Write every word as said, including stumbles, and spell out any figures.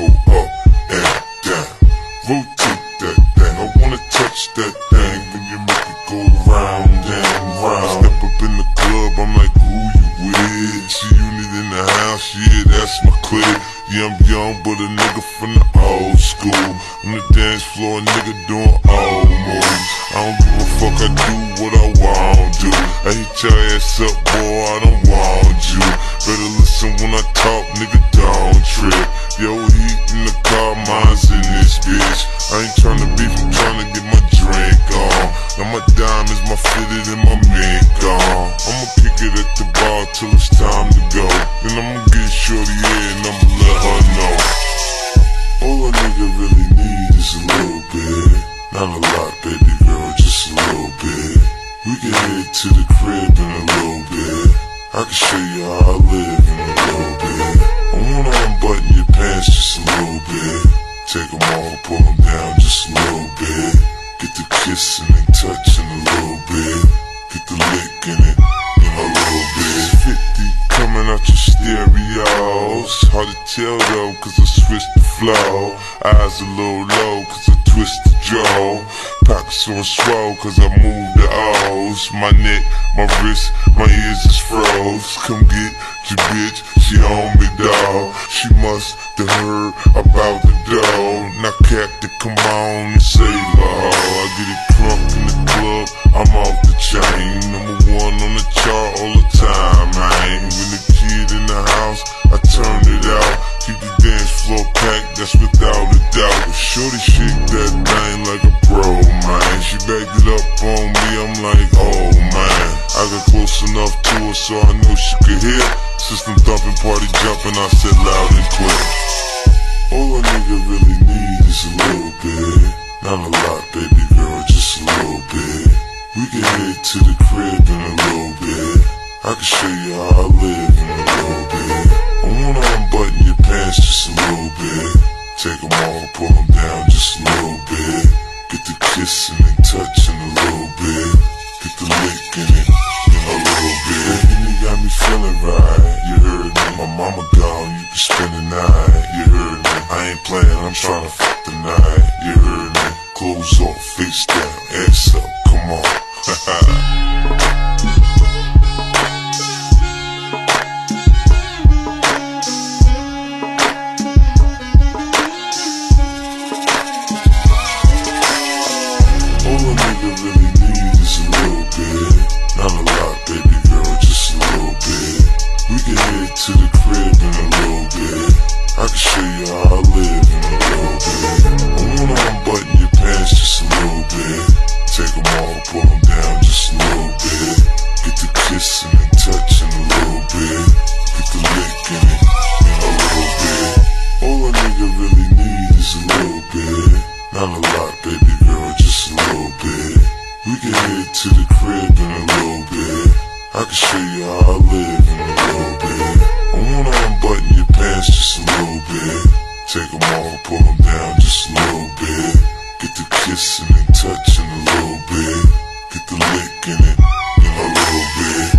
up and down. Rotate that thing, I wanna touch that thing when you make it go round and round. Step up in the club, I'm like, who you with? She unit in the house, yeah, that's my clique. Yeah, I'm young, but a nigga from the old school. On the dance floor, a nigga doing old moves. I don't give a fuck, I do what I want to. I hit your ass up, boy, I don't want you. Better listen when I talk, nigga, don't trip. Yo, heat in the car, mine's in this bitch. I ain't tryna beef, I'm tryna get my drink on. Now my diamonds, my fitted, and my mink on. I'ma kick it at the bar till it's time to go. Then I'ma get shorty here and I'ma let her know. All a nigga really need is a little bit. Not a lot, baby girl, just a little bit. We can head to the crib in a little bit. I can show you how I live in a little bit. I wanna unbutton your pants just a little bit. Take them all, pull them down just a little bit. Get the kissing and touching a little bit. Get the licking it in a little bit. fifty coming out your stereos. Hard to tell though, cause I switched the flow. Eyes a little low, cause I twist the jaw. Pockets on swole, cause I move the O's. My neck, my wrist, my ears is froze. Come get your bitch, she on me, dawg. She must have heard about the dough. Now Captain, come on and save her. I get it crunk in the club, I'm off the chain. Number one on the chart all the time, man. When the kid in the house, I turn it out. Keep the dance floor packed, that's without a doubt. Shorty shake that thing like a pro, man. She backed it up on me, I'm like, oh man. I got close enough to her so I knew she could hear. System thumping, party jumping, I said loud and clear. All a nigga really need is a little bit. Not a lot, baby girl, just a little bit. We can head to the crib in a little bit. I can show you how I live in a little bit. I wanna unbutton your pants just a little bit. Take them all, pull them down just a little bit. Get the kissing and touching a little bit. Get the licking it in a little bit. And you got me feeling right, you heard me. My mama gone, you can spend the night, you heard me. I ain't playing, I'm tryna fuck the night, you heard me. Clothes off, face down, ass up, come on. All a nigga really need is a little bit. Not a lot, baby girl, just a little bit. We can head to the crib in a little bit. I can show you how I live in a little bit. I wanna unbutton your pants just a little bit. Take them all, pull them down just a little bit. Get the kissing and touching a little bit. Get the licking it in a little bit. All a nigga really need is a little bit. Not a lot, baby girl, just a little bit. We can head to the crib in a little bit. I can show you how I live in a little bit. I wanna unbutton your pants just a little bit. Take them all, pull them down just a little bit. Get the kissing and touching a little bit. Get the licking it in a little bit.